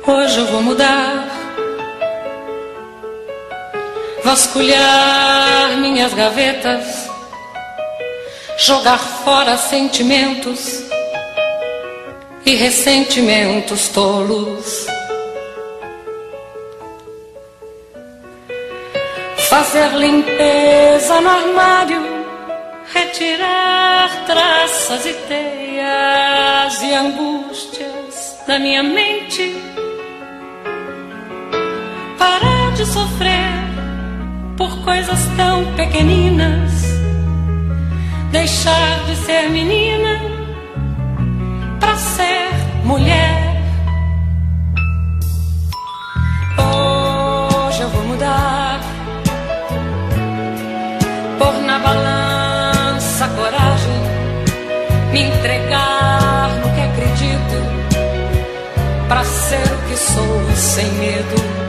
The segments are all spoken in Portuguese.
Hoje eu vou mudar, vasculhar minhas gavetas, jogar fora sentimentos e ressentimentos tolos, fazer limpeza no armário, retirar traças e teias e angústias da minha mente, parar de sofrer por coisas tão pequeninas, deixar de ser menina pra ser mulher. Hoje eu vou mudar, pôr na balança a coragem, me entregar no que acredito, pra ser o que sou sem medo.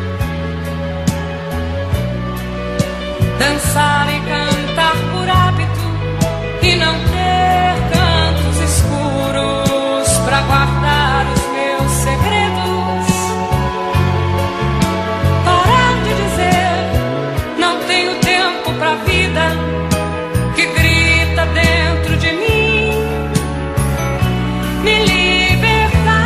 Dançar e cantar por hábito e não ter cantos escuros pra guardar os meus segredos. Parar de dizer não tenho tempo pra vida que grita dentro de mim. Me libertar.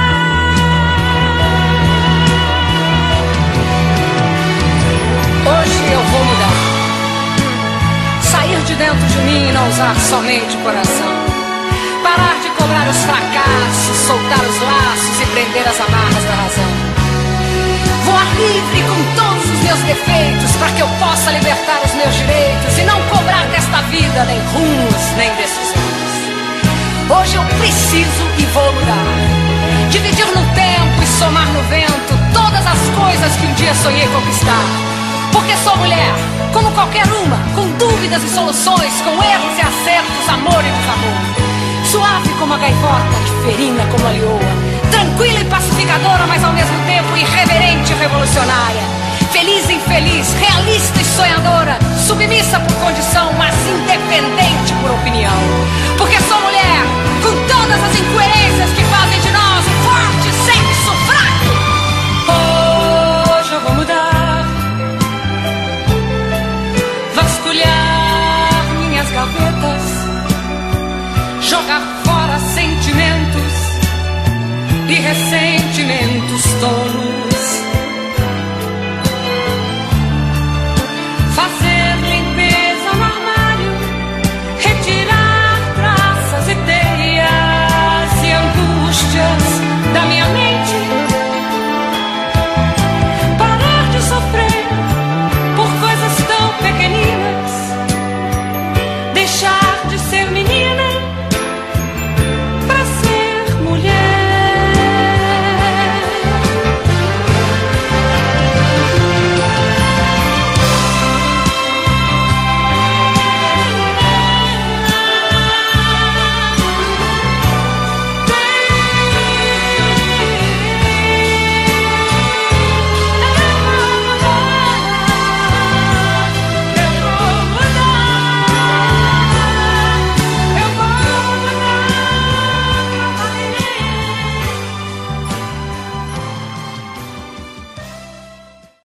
Hoje eu vou mudar, sair de dentro de mim e não usar somente o coração, parar de cobrar os fracassos, soltar os laços e prender as amarras da razão, voar livre com todos os meus defeitos para que eu possa libertar os meus direitos e não cobrar desta vida nem rumos nem decisões. Hoje eu preciso e vou mudar, dividir no tempo e somar no vento todas as coisas que um dia sonhei conquistar. Porque sou mulher, como qualquer uma, com dúvidas e soluções, com erros e acertos, amor e desamor. Suave como a gaivota e ferina como a leoa, tranquila e pacificadora, mas ao mesmo tempo irreverente e revolucionária. Feliz e infeliz, realista e sonhadora, submissa por condição, mas independente por opinião. Porque sou mulher, com todas as incoerências que fazem de nós um forte sexo fraco. Hoje eu vou mudar, vasculhar minhas gavetas, jogar fora sentimentos e ressentimentos tolos.